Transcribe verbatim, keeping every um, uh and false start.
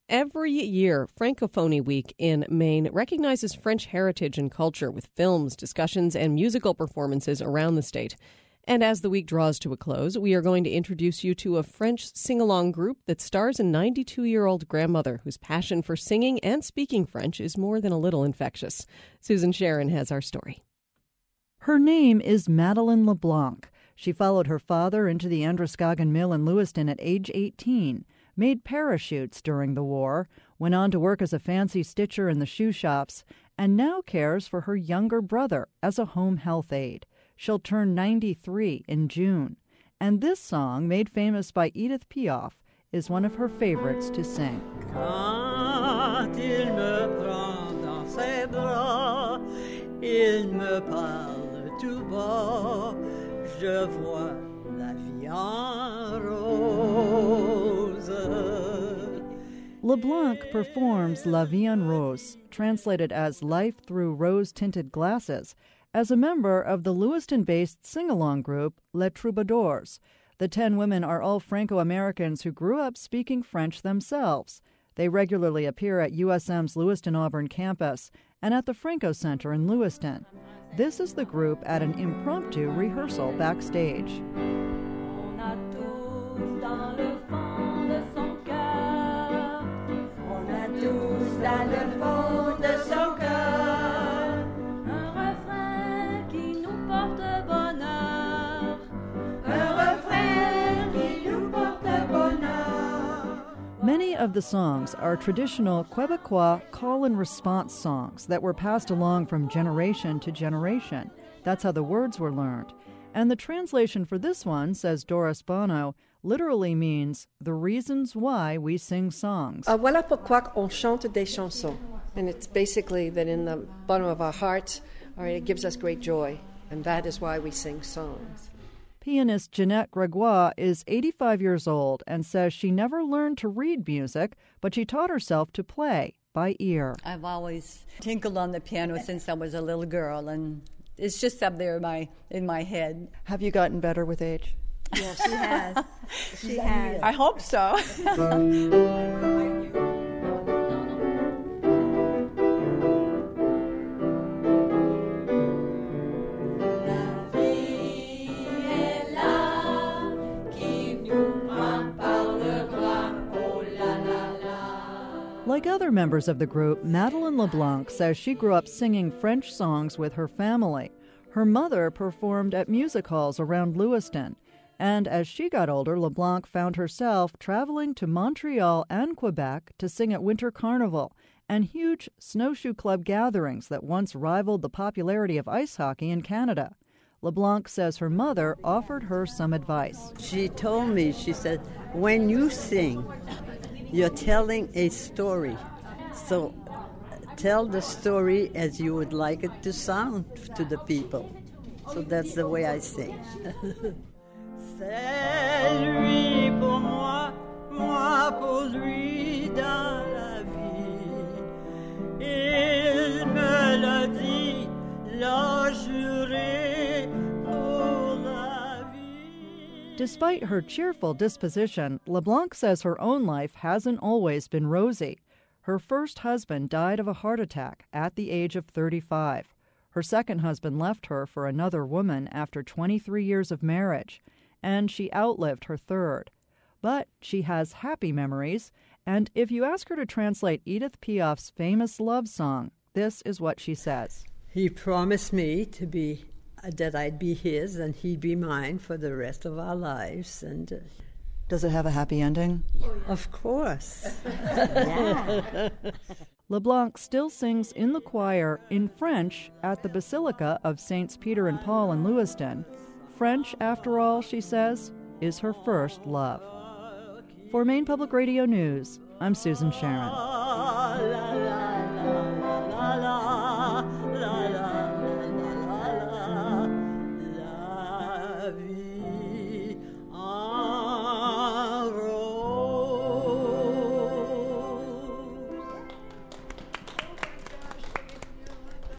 Every year, Francophonie Week in Maine recognizes French heritage and culture with films, discussions, and musical performances around the state. And as the week draws to a close, we are going to introduce you to a French sing-along group that stars a ninety-two-year-old grandmother whose passion for singing and speaking French is more than a little infectious. Susan Sharon has our story. Her name is Madeleine LeBlanc. She followed her father into the Androscoggin Mill in Lewiston at age eighteen. Made parachutes during the war, went on to work as a fancy stitcher in the shoe shops, and now cares for her younger brother as a home health aide. She'll turn ninety-three in June. And this song, made famous by Edith Piaf, is one of her favorites to sing. Quand il me prend dans ses bras, il me parle tout bas, je vois la vie en rose. LeBlanc performs La Vie en Rose, translated as Life Through Rose-Tinted Glasses, as a member of the Lewiston-based sing-along group Les Troubadours. The ten women are all Franco-Americans who grew up speaking French themselves. They regularly appear at U S M's Lewiston-Auburn campus and at the Franco Center in Lewiston. This is the group at an impromptu rehearsal backstage. Dans le fond de son cœur, un refrain qui nous porte bonheur, un refrain qui nous porte bonheur. Many of the songs are traditional Quebecois call-and-response songs that were passed along from generation to generation. That's how the words were learned. And the translation for this one, says Doris Bono, literally means the reasons why we sing songs. Uh, voilà pourquoi on chante des chansons. And it's basically that in the bottom of our hearts, or it gives us great joy. And that is why we sing songs. Pianist Jeanette Gregoire is eighty-five years old and says she never learned to read music, but she taught herself to play by ear. I've always tinkled on the piano since I was a little girl, and it's just up there in my, in my head. Have you gotten better with age? Yes, she has. She has. I hope so. Like other members of the group, Madeleine LeBlanc says she grew up singing French songs with her family. Her mother performed at music halls around Lewiston. And as she got older, LeBlanc found herself traveling to Montreal and Quebec to sing at Winter Carnival and huge snowshoe club gatherings that once rivaled the popularity of ice hockey in Canada. LeBlanc says her mother offered her some advice. She told me, she said, when you sing, you're telling a story. So tell the story as you would like it to sound to the people. So that's the way I sing. C'est lui pour moi, moi pour lui dans la vie. Il me l'a dit, l'a juré pour la vie. Despite her cheerful disposition, LeBlanc says her own life hasn't always been rosy. Her first husband died of a heart attack at the age of thirty-five. Her second husband left her for another woman after twenty-three years of marriage, and she outlived her third. But she has happy memories, and if you ask her to translate Edith Piaf's famous love song, this is what she says. He promised me to be uh, that I'd be his and he'd be mine for the rest of our lives. And uh, does it have a happy ending? Of course. Yeah. LeBlanc still sings in the choir in French at the Basilica of Saints Peter and Paul in Lewiston. French, after all, she says, is her first love. For Maine Public Radio News, I'm Susan Sharon.